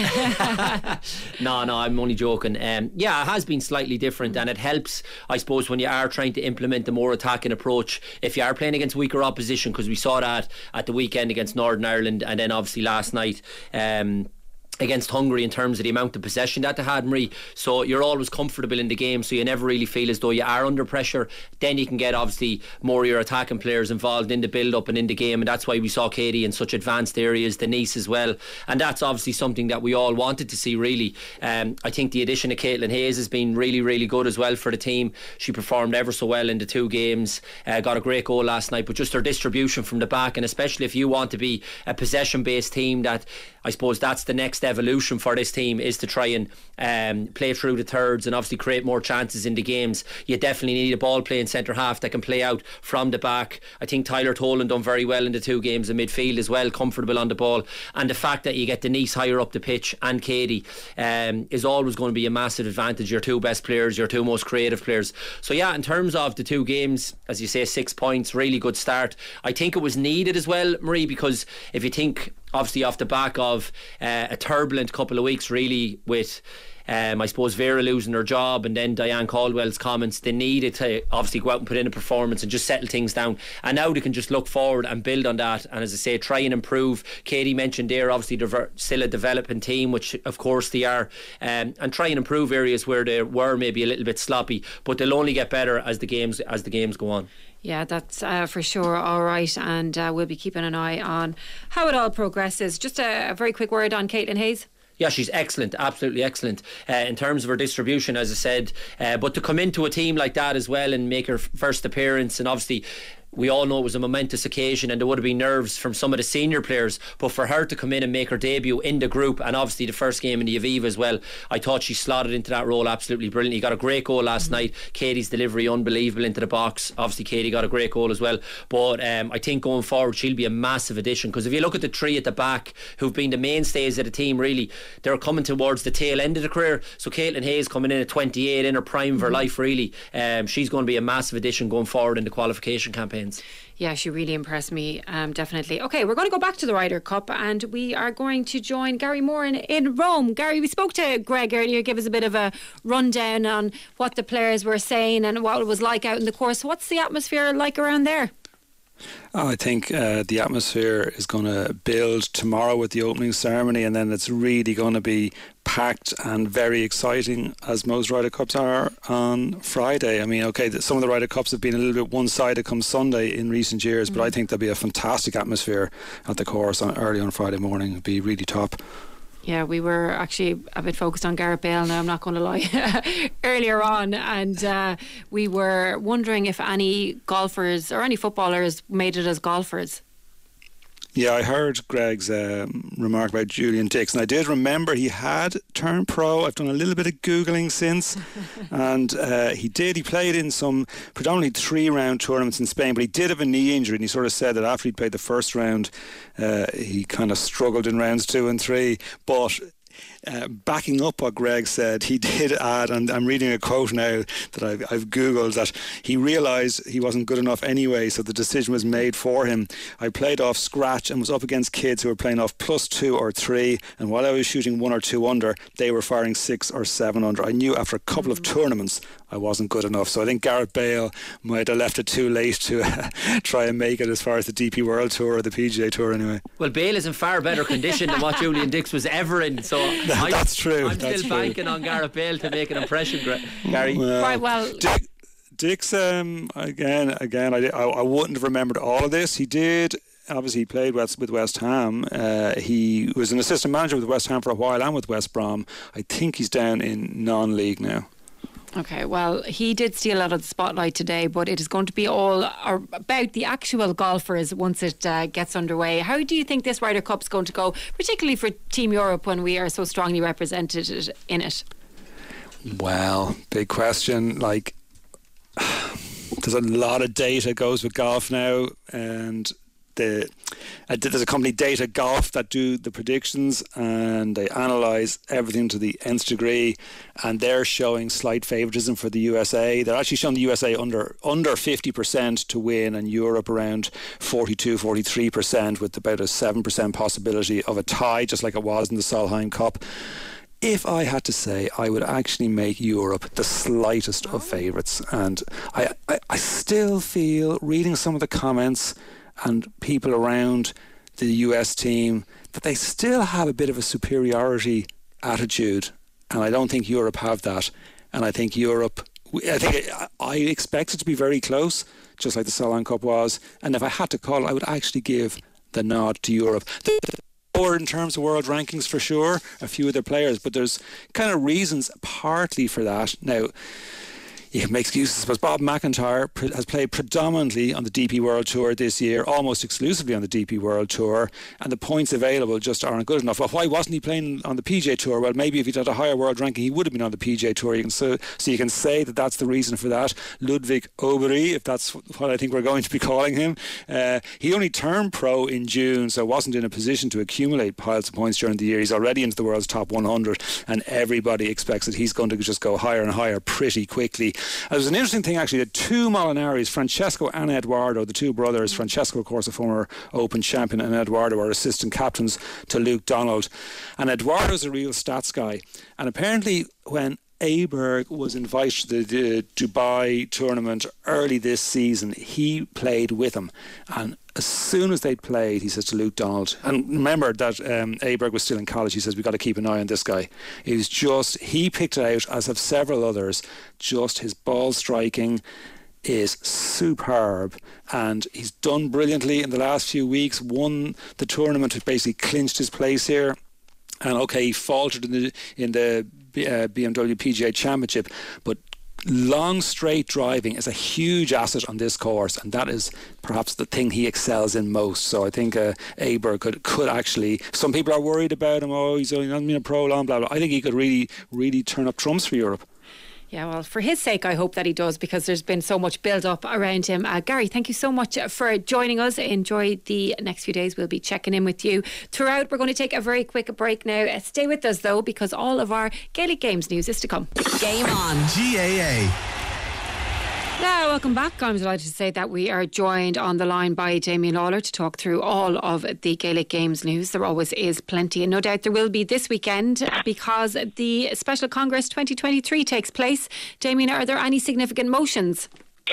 Speaker 4: no, no, I'm only joking. Um, yeah, it has been slightly different, and it helps, I suppose, when you are trying to implement a more attacking approach. If you are playing against weaker opposition, because we saw that at the weekend against Northern Ireland, and then obviously last night. Um, against Hungary in terms of the amount of possession that they had, Marie. So you're always comfortable in the game, so you never really feel as though you are under pressure. Then you can get obviously more of your attacking players involved in the build-up and in the game, and that's why we saw Katie in such advanced areas, Denise as well, and that's obviously something that we all wanted to see, really. um, I think the addition of Caitlin Hayes has been really really good as well for the team. She performed ever so well in the two games, uh, got a great goal last night, but just her distribution from the back, and especially if you want to be a possession based team, that I suppose that's the next evolution for this team, is to try and um, play through the thirds and obviously create more chances in the games. You definitely need a ball playing centre half that can play out from the back. I think Tyler Tolan done very well in the two games in midfield as well, comfortable on the ball, and the fact that you get Denise higher up the pitch and Katie um, is always going to be a massive advantage. Your two best players, your two most creative players. So yeah, in terms of the two games, as you say, six points, really good start. I think it was needed as well, Marie, because if you think obviously off the back of uh, a turbulent couple of weeks really with um, I suppose Vera losing her job and then Diane Caldwell's comments, they needed to obviously go out and put in a performance and just settle things down, and now they can just look forward and build on that, and as I say, try and improve. Katie mentioned there obviously they're still a developing team, which of course they are, um, and try and improve areas where they were maybe a little bit sloppy, but they'll only get better as the games as the games go on.
Speaker 3: Yeah, that's uh, for sure. All right, and uh, we'll be keeping an eye on how it all progresses. Just a, a very quick word on Caitlin Hayes.
Speaker 4: Yeah, she's excellent, absolutely excellent uh, in terms of her distribution, as I said, uh, but to come into a team like that as well and make her f- first appearance, and obviously we all know it was a momentous occasion and there would have been nerves from some of the senior players, but for her to come in and make her debut in the group, and obviously the first game in the Aviva as well, I thought she slotted into that role absolutely brilliantly. Got a great goal last mm-hmm. night. Katie's delivery unbelievable into the box. Obviously Katie got a great goal as well, but um, I think going forward she'll be a massive addition, because if you look at the three at the back who've been the mainstays of the team, really they're coming towards the tail end of the career. So Caitlin Hayes coming in at twenty-eight, in her prime of her mm-hmm. life really, um, she's going to be a massive addition going forward in the qualification campaigns.
Speaker 3: Yeah, she really impressed me, um, definitely. Okay, we're going to go back to the Ryder Cup and we are going to join Gary Moore in, in Rome. Gary, we spoke to Greg earlier, give us a bit of a rundown on what the players were saying and what it was like out in the course. What's the atmosphere like around there?
Speaker 11: Oh, I think uh, the atmosphere is going to build tomorrow with the opening ceremony, and then it's really going to be packed and very exciting, as most Ryder Cups are, on Friday. I mean, okay, some of the Ryder Cups have been a little bit one-sided come Sunday in recent years, mm-hmm. but I think there'll be a fantastic atmosphere at the course on, early on Friday morning. It'll be really top.
Speaker 3: Yeah, we were actually a bit focused on Gareth Bale now, I'm not going to lie, earlier on, and uh, we were wondering if any golfers or any footballers made it as golfers.
Speaker 11: Yeah, I heard Greg's um, remark about Julian Dix, and I did remember he had turned pro. I've done a little bit of Googling since, and uh, he did. He played in some predominantly three-round tournaments in Spain, but he did have a knee injury, and he sort of said that after he'd played the first round, uh, he kind of struggled in rounds two and three, but... Uh, backing up what Greg said, he did add, and I'm reading a quote now that I've, I've Googled, that he realised he wasn't good enough anyway, so the decision was made for him. I played off scratch and was up against kids who were playing off plus two or three, and while I was shooting one or two under, they were firing six or seven under. I knew after a couple of tournaments I wasn't good enough, so I think Gareth Bale might have left it too late to uh, try and make it as far as the D P World Tour or the P G A Tour anyway.
Speaker 4: Well, Bale is in far better condition than what Julian Dix was ever in, so I,
Speaker 11: that's true.
Speaker 4: I'm
Speaker 11: that's
Speaker 4: still
Speaker 11: true.
Speaker 4: banking on Gareth Bale to make an impression, Gary.
Speaker 11: Well,
Speaker 3: Quite well.
Speaker 11: Dick, Dix, um, again, again, I, I, I wouldn't have remembered all of this. He did. Obviously, he played West, with West Ham. Uh, he was an assistant manager with West Ham for a while and with West Brom. I think he's down in non-league now.
Speaker 3: Okay, well, he did steal out of the spotlight today, but it is going to be all about the actual golfers once it uh, gets underway. How do you think this Ryder Cup's going to go, particularly for Team Europe when we are so strongly represented in it?
Speaker 11: Well, big question. Like, there's a lot of data goes with golf now, and the uh, there's a company, Data Golf, that do the predictions and they analyse everything to the nth degree, and they're showing slight favouritism for the U S A. They're actually showing the U S A under under fifty percent to win, and Europe around forty-two, forty-three percent, with about a seven percent possibility of a tie, just like it was in the Solheim Cup. If I had to say, I would actually make Europe the slightest of favourites, and I, I, I still feel, reading some of the comments and people around the U S team, that they still have a bit of a superiority attitude, and I don't think Europe have that. And I think Europe, I think I expect it to be very close, just like the Solheim Cup was. And if I had to call, I would actually give the nod to Europe. Or in terms of world rankings, for sure, a few of their players, but there's kind of reasons partly for that. Now, you can make excuses, but Bob McIntyre has played predominantly on the D P World Tour this year, almost exclusively on the D P World Tour, and the points available just aren't good enough. Well, why wasn't he playing on the P G A Tour? Well, maybe if he'd had a higher world ranking, he would have been on the P G A Tour. You can so, so you can say that that's the reason for that. Ludwig Obery, if that's what I think we're going to be calling him, uh, he only turned pro in June, so wasn't in a position to accumulate piles of points during the year. He's already into the world's top one hundred, and everybody expects that he's going to just go higher and higher pretty quickly. There was an interesting thing, actually, that two Molinaris, Francesco and Eduardo, the two brothers, Francesco, of course, a former Open champion, and Eduardo are assistant captains to Luke Donald. And Eduardo's a real stats guy. And apparently, when Aberg was invited to the, the Dubai tournament early this season, he played with him. And as soon as they'd played, he says to Luke Donald, and remember that um, Aberg was still in college, he says, we've got to keep an eye on this guy. He was just, he picked it out, as have several others, just his ball striking is superb, and he's done brilliantly in the last few weeks, won the tournament, basically clinched his place here. And okay, he faltered in the in the uh, B M W P G A Championship, but long straight driving is a huge asset on this course, and that is perhaps the thing he excels in most. So I think uh, Aber could could actually. Some people are worried about him. Oh, he's only not been a pro long, blah blah. I think he could really really turn up trumps for Europe.
Speaker 3: Yeah, well, for his sake, I hope that he does, because there's been so much build-up around him. Uh, Gary, thank you so much for joining us. Enjoy the next few days. We'll be checking in with you throughout. We're going to take a very quick break now. Uh, stay with us, though, because all of our Gaelic Games news is to come.
Speaker 2: Game on.
Speaker 12: G A A.
Speaker 3: Now, welcome back. I'm delighted to say that we are joined on the line by Damien Lawler to talk through all of the Gaelic Games news. There always is plenty, and no doubt there will be this weekend, because the Special Congress twenty twenty-three takes place. Damien, are there any significant motions?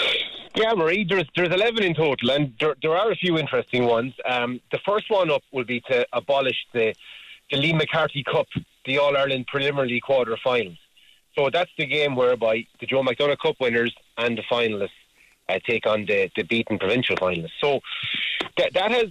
Speaker 13: Yeah, Marie, there's there's eleven in total, and there, there are a few interesting ones. Um, the first one up will be to abolish the, the Lee McCarthy Cup, the All-Ireland Preliminary Quarter-Finals. So that's the game whereby the Joe McDonagh Cup winners and the finalists uh, take on the, the beaten provincial finalists. So that, that has,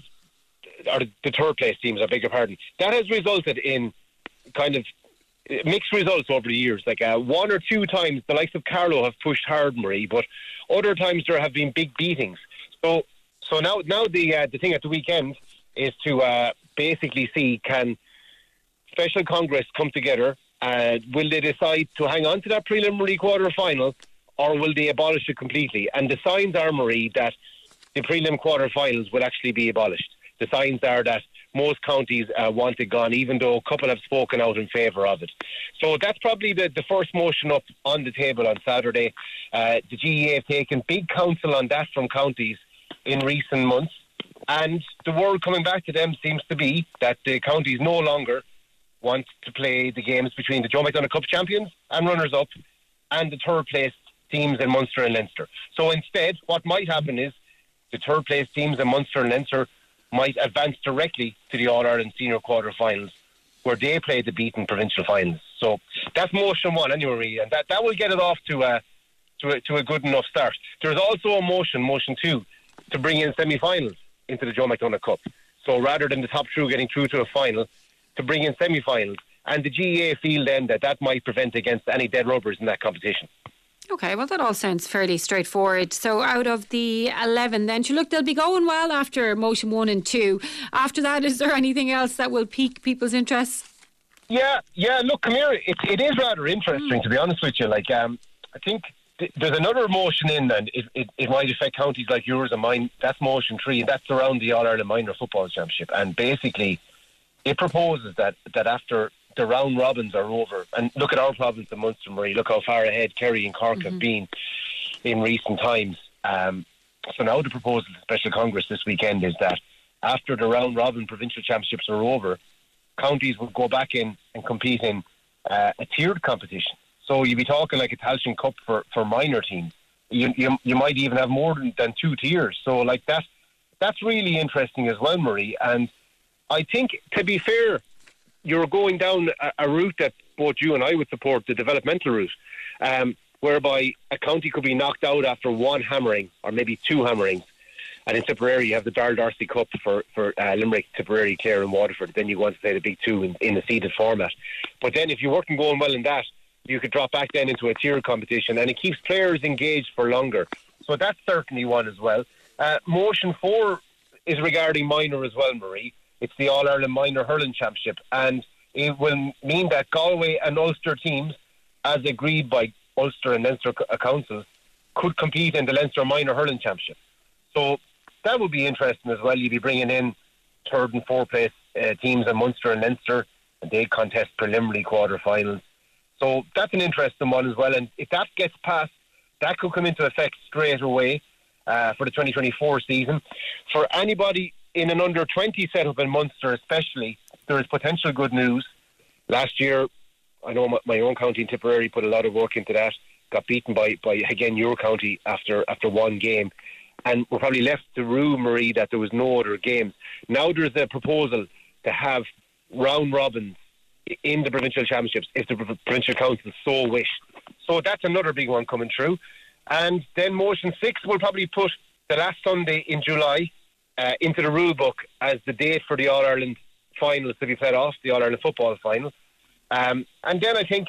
Speaker 13: or the third place teams, I beg your pardon, that has resulted in kind of mixed results over the years. Like uh, one or two times the likes of Carlow have pushed hard, Marie, but other times there have been big beatings. So so now now the uh, the thing at the weekend is to uh, basically see, can Special Congress come together. Uh, will they decide to hang on to that preliminary quarter-final, or will they abolish it completely? And the signs are, Marie, that the prelim quarter-finals will actually be abolished. The signs are that most counties uh, want it gone, even though a couple have spoken out in favour of it. So that's probably the, the first motion up on the table on Saturday. Uh, the G E A have taken big counsel on that from counties in recent months, and the word coming back to them seems to be that the counties no longer want to play the games between the Joe McDonagh Cup champions and runners-up and the third-place teams in Munster and Leinster. So instead, what might happen is the third-place teams in Munster and Leinster might advance directly to the All-Ireland Senior Quarter-Finals, where they play the beaten provincial finals. So that's motion one, anyway, and that, that will get it off to a, to a, to a good enough start. There's also a motion, motion two, to bring in semi-finals into the Joe McDonagh Cup. So rather than the top two getting through to a final, to bring in semi-finals, and the G E A feel then that that might prevent against any dead rubbers in that competition.
Speaker 3: Okay, well, that all sounds fairly straightforward. So out of the eleven then, so look, they'll be going well after motion one and two. After that, is there anything else that will pique people's interest?
Speaker 13: Yeah, yeah, look, come here, it, it is rather interesting, mm. to be honest with you. Like, um, I think th- there's another motion in, and it, it, it might affect counties like yours and mine. That's motion three, and that's around the All-Ireland Minor Football Championship. And basically, it proposes that, that after the round robins are over, and look at our province of Munster, Marie, look how far ahead Kerry and Cork mm-hmm. have been in recent times. Um, so now the proposal to Special Congress this weekend is that after the round robin provincial championships are over, counties will go back in and compete in uh, a tiered competition. So you'd be talking like a Tailteann Cup for, for minor teams. You, you you might even have more than, than two tiers. So like that, that's really interesting as well, Marie. And I think, to be fair, you're going down a, a route that both you and I would support, the developmental route, um, whereby a county could be knocked out after one hammering or maybe two hammerings. And in Tipperary, you have the Darrell Darcy Cup for, for uh, Limerick, Tipperary, Clare and Waterford. Then you go on to play the big two in, in a seeded format. But then if you weren't going well in that, you could drop back then into a tiered competition, and it keeps players engaged for longer. So that's certainly one as well. Uh, motion four is regarding minor as well, Marie. It's the All-Ireland Minor Hurling Championship, and it will mean that Galway and Ulster teams, as agreed by Ulster and Leinster councils, could compete in the Leinster Minor Hurling Championship. So that would be interesting as well. You'd be bringing in third and fourth place uh, teams in Munster and Leinster, and they contest preliminary quarter-finals. So that's an interesting one as well, and if that gets passed, that could come into effect straight away uh, for the twenty twenty-four season. For anybody in an under twenty setup in Munster especially, there is potential good news. Last year, I know my, my own county in Tipperary put a lot of work into that, got beaten by, by again, your county after after one game. And we're probably left to rue, Marie, that there was no other games. Now there's a proposal to have round robins in the provincial championships if the provincial council so wish. So that's another big one coming through. And then motion six will probably put the last Sunday in July Uh, into the rule book as the date for the All-Ireland finals to be played off, the All-Ireland football final. Um, and then I think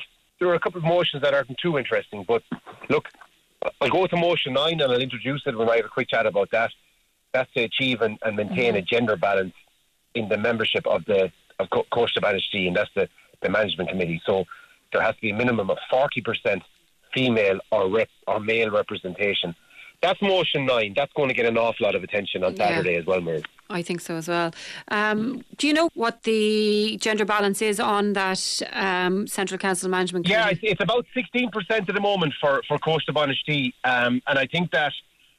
Speaker 13: there are a couple of motions that aren't too interesting. But look, I'll go to motion nine and I'll introduce it. We might have a quick chat about that. That's to achieve and, and maintain mm-hmm. a gender balance in the membership of the of Co- Costa Banishti, and that's the, the management committee. So there has to be a minimum of forty percent female or rep or male representation. That's motion nine. That's going to get an awful lot of attention on Saturday yeah. as well, Mary.
Speaker 3: I think so as well. Um, do you know what the gender balance is on that um, Central Council Management Committee?
Speaker 13: Yeah, it's, it's about sixteen percent at the moment for, for Costa Banishti. Um, and I think that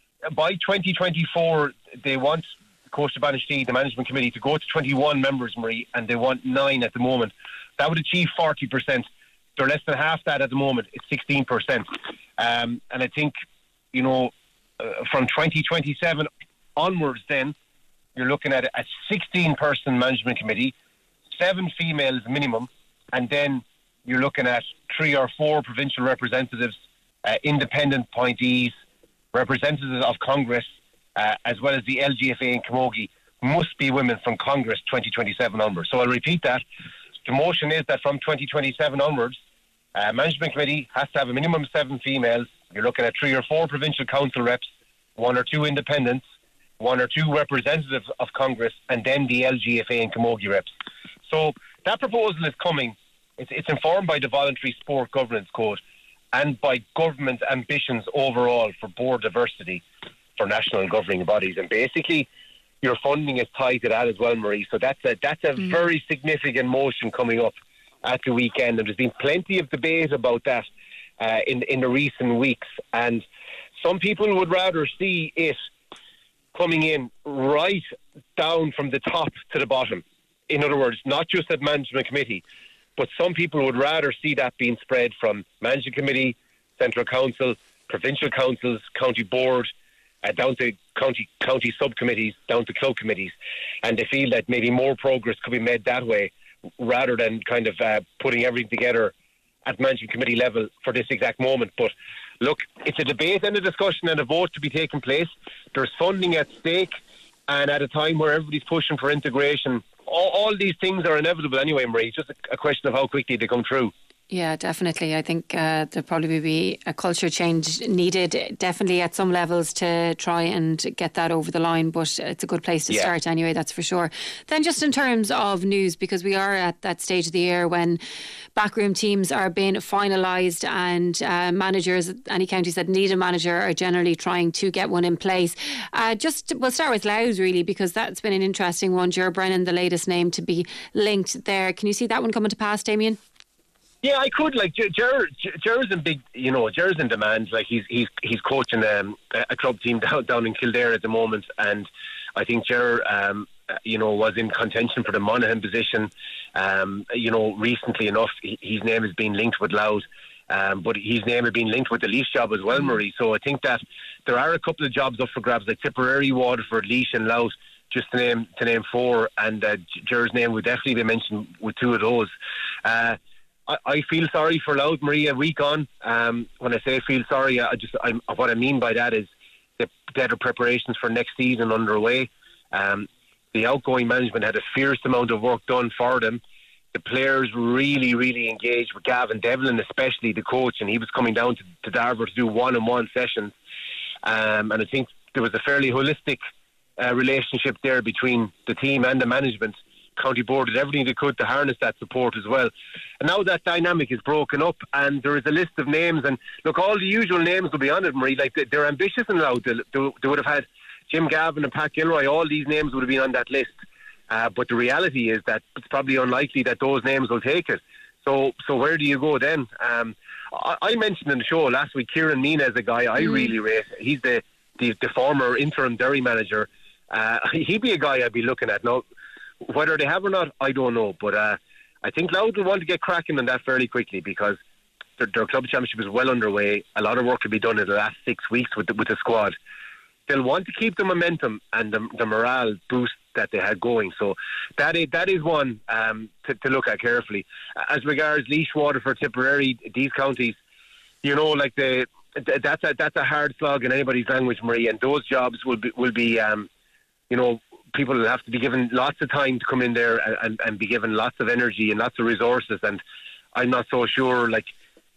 Speaker 13: by twenty twenty-four, they want Costa Banishti, the Management Committee, to go to twenty-one members, Marie, and they want nine at the moment. That would achieve forty percent. They're less than half that at the moment. It's sixteen percent. Um, and I think, you know, uh, from twenty twenty-seven onwards then, you're looking at a sixteen-person management committee, seven females minimum, and then you're looking at three or four provincial representatives, uh, independent appointees, representatives of Congress, uh, as well as the L G F A in Camogie, must be women from Congress twenty twenty-seven onwards. So I'll repeat that. The motion is that from twenty twenty-seven onwards, uh, management committee has to have a minimum of seven females. You're looking at three or four provincial council reps, one or two independents, one or two representatives of Congress, and then the L G F A and Camogie reps. So that proposal is coming. It's, it's informed by the Voluntary Sport Governance Code and by government ambitions overall for board diversity for national and governing bodies. And basically, your funding is tied to that as well, Marie. So that's a, that's a mm. very significant motion coming up at the weekend. And there's been plenty of debate about that uh, in, in the recent weeks. And some people would rather see it coming in right down from the top to the bottom. In other words, not just at management committee, but some people would rather see that being spread from management committee, central council, provincial councils, county board, uh, down to county county subcommittees, down to club committees, and they feel that maybe more progress could be made that way, rather than kind of uh, putting everything together at management committee level for this exact moment. But look, it's a debate and a discussion and a vote to be taking place. There's funding at stake, and at a time where everybody's pushing for integration, all, all these things are inevitable anyway, Marie. It's just a, a question of how quickly they come through.
Speaker 3: Yeah, definitely. I think uh, there'll probably be a culture change needed, definitely at some levels, to try and get that over the line. But it's a good place to yeah. start anyway, that's for sure. Then just in terms of news, because we are at that stage of the year when backroom teams are being finalised, and uh, managers, any counties that need a manager, are generally trying to get one in place. Uh, just we'll start with Louth, really, because that's been an interesting one. Ger Brennan, the latest name to be linked there. Can you see that one coming to pass, Damien?
Speaker 13: Yeah, I could. Like Ger, Ger's in big, you know, Ger's in demand. Like he's he's he's coaching um, a club team down down in Kildare at the moment, and I think Ger, um, you know, was in contention for the Monaghan position. Um, you know, recently enough, his name has been linked with Louth, um, but his name has been linked with the Laois job as well, Marie. So I think that there are a couple of jobs up for grabs, like Tipperary, Waterford, Laois, and Louth, just to name to name four, and uh, Ger's name would definitely be mentioned with two of those. Uh, I, I feel sorry for Louth, Marie, a week on. Um, when I say feel sorry, I just I'm, what I mean by that is the better preparations for next season underway. Um, the outgoing management had a fierce amount of work done for them. The players really, really engaged with Gavin Devlin, especially the coach, and he was coming down to, to Darver to do one-on-one sessions. Um, and I think there was a fairly holistic uh, relationship there between the team and the management. County Board did everything they could to harness that support as well. And now that dynamic is broken up, and there is a list of names, and look, all the usual names will be on it, Marie. Like, they're ambitious and loud. They, they would have had Jim Gavin and Pat Gilroy. All these names would have been on that list. Uh, but the reality is that it's probably unlikely that those names will take it. So so where do you go then? Um, I, I mentioned in the show last week, Kieran Meena is a guy I mm. really rate. He's the, the, the former interim Derry manager. Uh, he'd be a guy I'd be looking at. Now, whether they have or not, I don't know. But uh, I think Louth will want to get cracking on that fairly quickly, because their, their club championship is well underway. A lot of work will be done in the last six weeks with the, with the squad. They'll want to keep the momentum and the, the morale boost that they had going. So that is, that is one um, to, to look at carefully. As regards Laois, Waterford, Tipperary, these counties, you know, like the that's a that's a hard slog in anybody's language, Marie. And those jobs will be will be um, you know. People will have to be given lots of time to come in there and, and be given lots of energy and lots of resources. And I'm not so sure, like,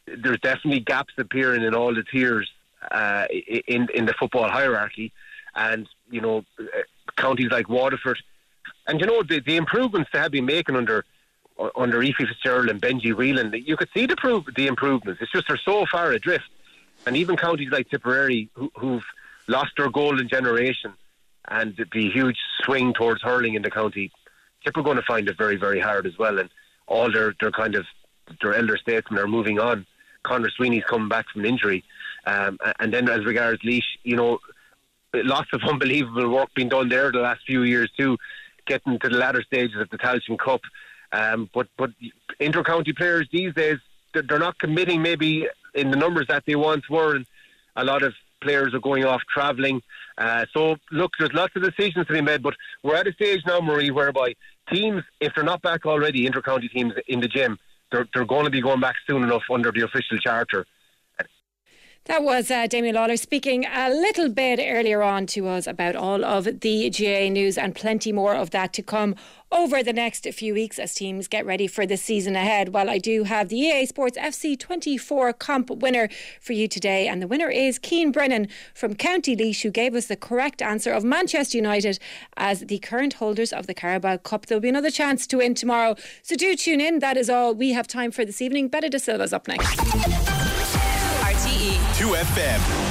Speaker 13: there's definitely gaps appearing in all the tiers uh, in in the football hierarchy, and you know counties like Waterford, and you know the, the improvements they have been making under under Aoife Fitzgerald and Benji Whelan, you could see the prove the improvements. It's just they're so far adrift, and even counties like Tipperary who, who've lost their golden generation, and the huge swing towards hurling in the county, Tip are going to find it very, very hard as well. And all their, their kind of their elder statesmen are moving on. Conor Sweeney's coming back from an injury, um, and then as regards Laois, you know, lots of unbelievable work being done there the last few years too, getting to the latter stages of the Tailteann Cup. Um, but but inter-county players these days, they're, they're not committing maybe in the numbers that they once were, and a lot of players are going off travelling. Uh, so look, there's lots of decisions to be made, but we're at a stage now, Marie, whereby teams, if they're not back already, inter-county teams in the gym, they're, they're going to be going back soon enough under the official charter.
Speaker 3: That was uh, Damien Lawler speaking a little bit earlier on to us about all of the G A A news, and plenty more of that to come over the next few weeks as teams get ready for the season ahead. Well, I do have the E A Sports F C twenty-four comp winner for you today, and the winner is Cian Brennan from County Laois, who gave us the correct answer of Manchester United as the current holders of the Carabao Cup. There'll be another chance to win tomorrow, so do tune in. That is all we have time for this evening. Betta De Silva's up next.
Speaker 2: R T E
Speaker 12: two F M.